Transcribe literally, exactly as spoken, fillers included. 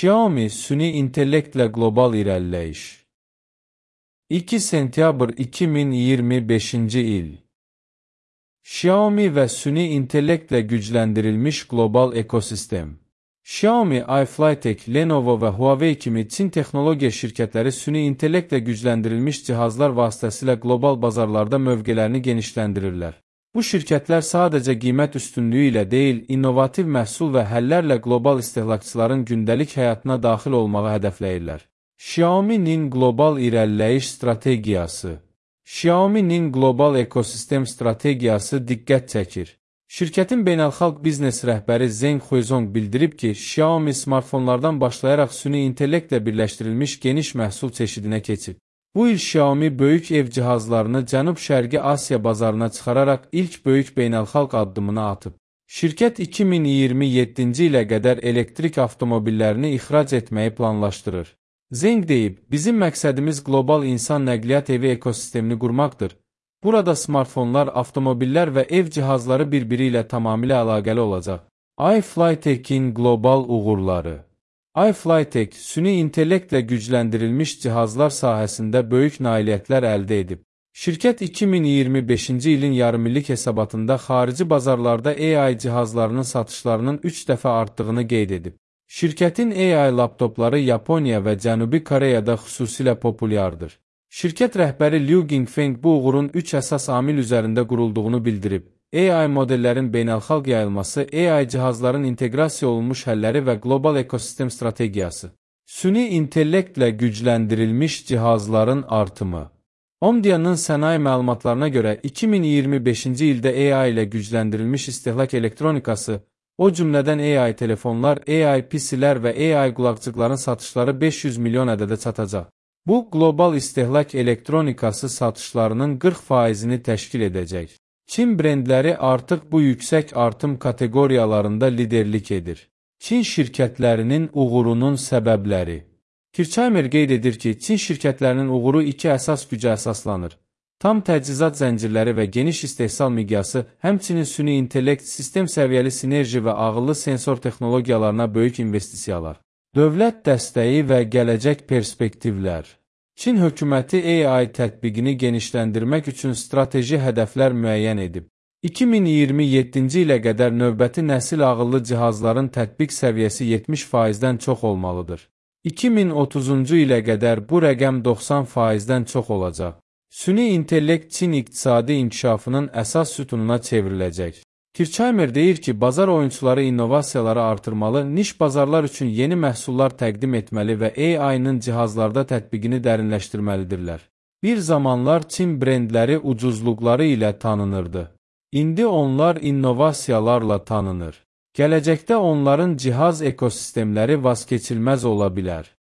Xiaomi süni intellektlə qlobal irəliləyiş. iki sentyabr iki min iyirmi beşinci il. Xiaomi və süni intellektlə gücləndirilmiş qlobal ekosistem. Xiaomi, iFlytek, Lenovo və Huawei kimi Çin texnologiya şirkətləri süni intellektlə gücləndirilmiş cihazlar vasitəsilə qlobal bazarlarda mövqelərini genişləndirirlər. Bu şirkətlər sadəcə qiymət üstünlüyü ilə deyil, innovativ məhsul və həllərlə qlobal istehlakçıların gündəlik həyatına daxil olmağı hədəfləyirlər. Xiaomi'nin qlobal irəliləyiş strategiyası. Xiaomi'nin qlobal ekosistem strategiyası diqqət çəkir. Şirkətin beynəlxalq biznes rəhbəri Zeng Huizong bildirib ki, Xiaomi smartfonlardan başlayaraq süni intellektlə birləşdirilmiş geniş məhsul çeşidinə keçib. Bu il Xiaomi böyük ev cihazlarını Cənub-Şərqi Asiya bazarına çıxararaq ilk böyük beynəlxalq addımını atıb. Şirkət iki min iyirmi yeddinci ilə qədər elektrik avtomobillərini ixrac etməyi planlaşdırır. Zeng deyib, bizim məqsədimiz qlobal insan nəqliyyat evi ekosistemini qurmaqdır. Burada smartfonlar, avtomobillər və ev cihazları bir-biri ilə tamamilə əlaqəli olacaq. iFlytek'in qlobal uğurları. iFlytek, süni intellektlə gücləndirilmiş cihazlar sahəsində böyük nailiyyətlər əldə edib. Şirkət iki min iyirmi beşinci ilin yarımillik hesabatında xarici bazarlarda A I cihazlarının satışlarının üç dəfə artdığını qeyd edib. Şirkətin A I laptopları Yaponiya və Cənubi Koreyada xüsusilə populyardır. Şirkət rəhbəri Liu Yingfeng bu uğurun üç əsas amil üzərində qurulduğunu bildirib. A I modellərin beynəlxalq yayılması, A I cihazların inteqrasiya olunmuş həlləri və qlobal ekosistem strategiyası. Süni intellektlə gücləndirilmiş cihazların artımı. Omdia'nın sənaye məlumatlarına görə iki min iyirmi beşinci ildə A I ilə gücləndirilmiş istehlak elektronikası, o cümlədən A I telefonlar, A I P C'lər və A I qulaqcıqların satışları beş yüz milyon ədədə çatacaq. Bu, qlobal istehlak elektronikası satışlarının qırx faizini təşkil edəcək. Çin brendləri artıq bu yüksək artım kateqoriyalarında liderlik edir. Çin şirkətlərinin uğurunun səbəbləri. Kirchheimer qeyd edir ki, Çin şirkətlərinin uğuru iki əsas gücə əsaslanır. Tam təchizat zəncirləri və geniş istehsal miqyası, həmçinin süni intellekt, sistem səviyyəli sinerji və ağıllı sensor texnologiyalarına böyük investisiyalar. Dövlət dəstəyi və gələcək perspektivlər. Çin hökuməti A I tətbiqini genişləndirmək üçün strateji hədəflər müəyyən edib. iki min iyirmi yeddinci ilə qədər növbəti nəsil ağıllı cihazların tətbiq səviyyəsi yetmiş faizdən çox olmalıdır. iki min otuzuncu ilə qədər bu rəqəm doxsan faizdən çox olacaq. Süni intellekt Çin iqtisadi inkişafının əsas sütununa çevriləcək. Kirchheimer deyir ki, bazar oyunçuları innovasiyaları artırmalı, niş bazarlar üçün yeni məhsullar təqdim etməli və A I-nın cihazlarda tətbiqini dərinləşdirməlidirlər. Bir zamanlar Çin brendləri ucuzluqları ilə tanınırdı. İndi onlar innovasiyalarla tanınır. Gələcəkdə onların cihaz ekosistemləri vazkeçilməz ola bilər.